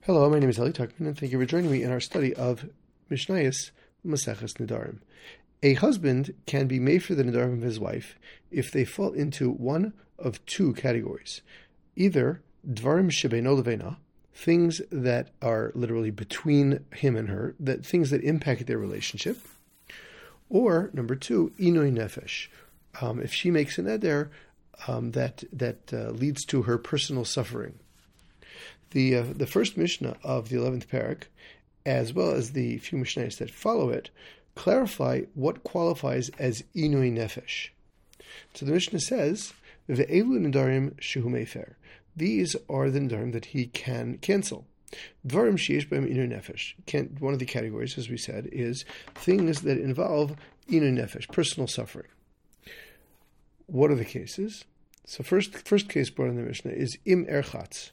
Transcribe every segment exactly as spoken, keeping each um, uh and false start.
Hello, my name is Eli Tuckman, and thank you for joining me in our study of Mishnayos Maseches Nedarim. A husband can be made for the Nedarim of his wife if they fall into one of two categories. Either Dvarim Shebeino Leveina, things that are literally between him and her, that things that impact their relationship, or number two, Inui Nefesh, um, if she makes an neder um, that, that uh, leads to her personal suffering. The uh, the first Mishnah of the eleventh parak, as well as the few Mishnahs that follow it, clarify what qualifies as Inui Nefesh. So the Mishnah says, Ve'elu Nedarim shehu mefer. These are the Nedarim that he can cancel. Dvarim sheyesh b'hem Inui Nefesh. Can, one of the categories, as we said, is things that involve Inui Nefesh, personal suffering. What are the cases? So first, first case brought in the Mishnah is Im Erchatz.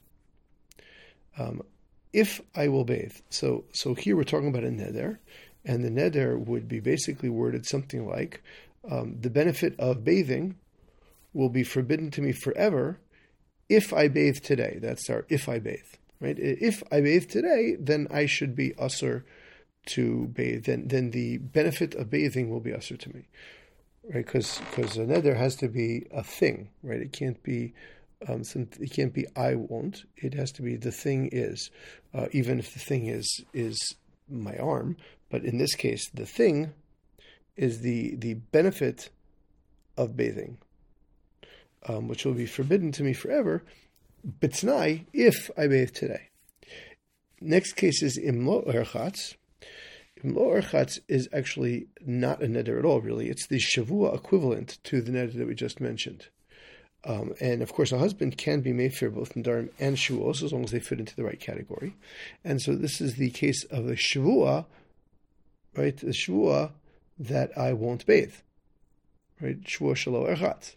Um, if I will bathe. So so here we're talking about a neder, and the neder would be basically worded something like, um, the benefit of bathing will be forbidden to me forever if I bathe today. That's our if I bathe, right? If I bathe today, then I should be usher to bathe. Then then the benefit of bathing will be usher to me, right? Because because a neder has to be a thing, right? It can't be Um, it can't be I won't. It has to be the thing is, uh, even if the thing is is my arm. But in this case, the thing is the the benefit of bathing, um, which will be forbidden to me forever. B'tnai, if I bathe today. Next case is imlo erchatz. Imlo erchatz is actually not a neder at all. Really, it's the shavua equivalent to the neder that we just mentioned. Um, and of course, a husband can be made for both Nedarim and Shavuos as long as they fit into the right category. And so this is the case of a Shavua, right? The Shavua that I won't bathe, right? Shavua Shelo Erchatz.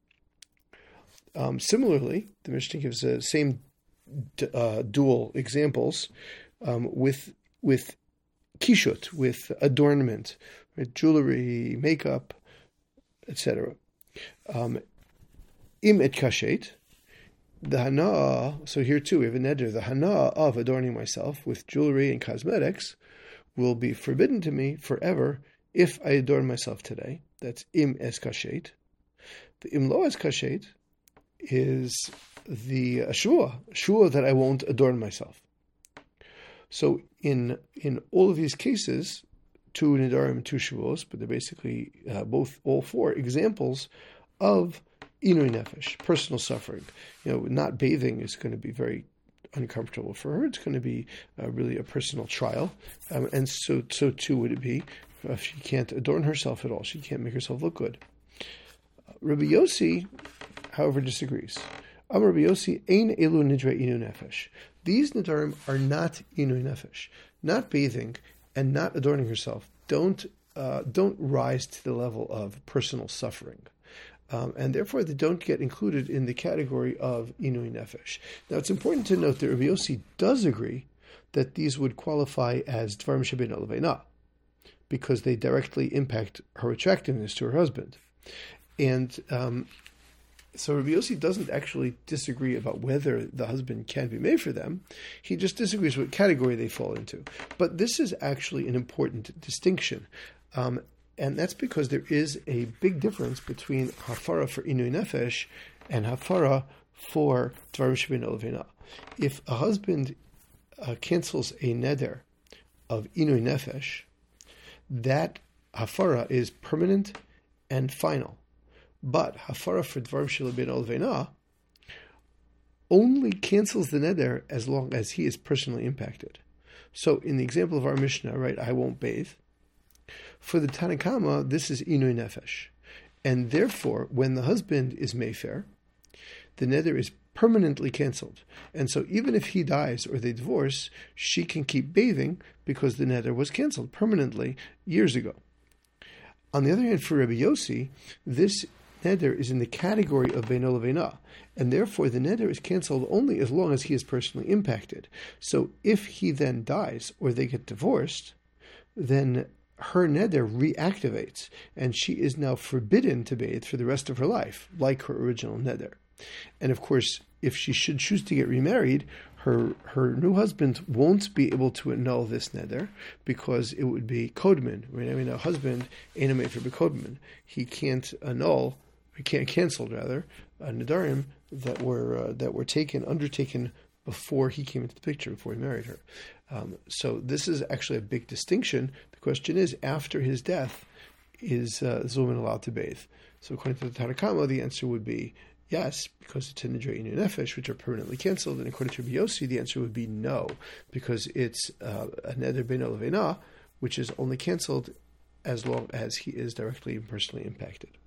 Um, similarly, the Mishnah gives the same uh, dual examples um, with with kishut, with adornment, right? Jewelry, makeup, et cetera. Um, Im et kashet, the hana, so here too we have a neder, the hana of adorning myself with jewelry and cosmetics will be forbidden to me forever if I adorn myself today. That's im es kashet. The im lo es kashet is the shua, shua that I won't adorn myself. So in in all of these cases, two nedarim, two shuos, but they're basically uh, both, all four examples of Inui Nefesh, personal suffering. You know, not bathing is going to be very uncomfortable for her. It's going to be uh, really a personal trial. Um, and so so too would it be if she can't adorn herself at all. She can't make herself look good. Uh, Rabbi Yossi, however, disagrees. Am Rabbi Yossi, ein elu nidre inu nefesh. These nedarim are not Inui Nefesh. Not bathing and not adorning herself don't uh, don't rise to the level of personal suffering. Um, and therefore, they don't get included in the category of Inui Nefesh. Now, it's important to note that Rabbi Yossi does agree that these would qualify as Dvarim Shebeino Leveina, because they directly impact her attractiveness to her husband. And um, so Rabbi Yossi doesn't actually disagree about whether the husband can be made for them. He just disagrees what category they fall into. But this is actually an important distinction. Um, And that's because there is a big difference between hafara for Inui Nefesh and hafara for Dvarim Shebeino Leveina. If a husband uh, cancels a neder of Inui Nefesh, that hafara is permanent and final. But hafara for Dvarim Shebeino Leveina only cancels the neder as long as he is personally impacted. So in the example of our Mishnah, right, I won't bathe. For the Tanakama, this is Inui Nefesh. And therefore, when the husband is Mayfair, the neder is permanently cancelled. And so even if he dies or they divorce, she can keep bathing because the neder was cancelled permanently years ago. On the other hand, for Rabbi Yossi, this neder is in the category of Beino Leveina, and therefore the neder is cancelled only as long as he is personally impacted. So if he then dies or they get divorced, then her neder reactivates, and she is now forbidden to bathe for the rest of her life, like her original neder. And of course, if she should choose to get remarried, her her new husband won't be able to annul this neder because it would be kodman. Right? I mean, a husband ain't a mefer b'kodman. He can't annul, he can't cancel rather, uh, nedarim that were uh, that were taken undertaken before he came into the picture, before he married her. Um, so this is actually a big distinction. The question is, after his death, is uh, this woman allowed to bathe? So according to the Tanna Kama, the answer would be yes, because it's in the Nidrei Inyan Nefesh, which are permanently canceled. And according to Rabbi Yossi, the answer would be no, because it's uh, a neder beino leveina, which is only canceled as long as he is directly and personally impacted.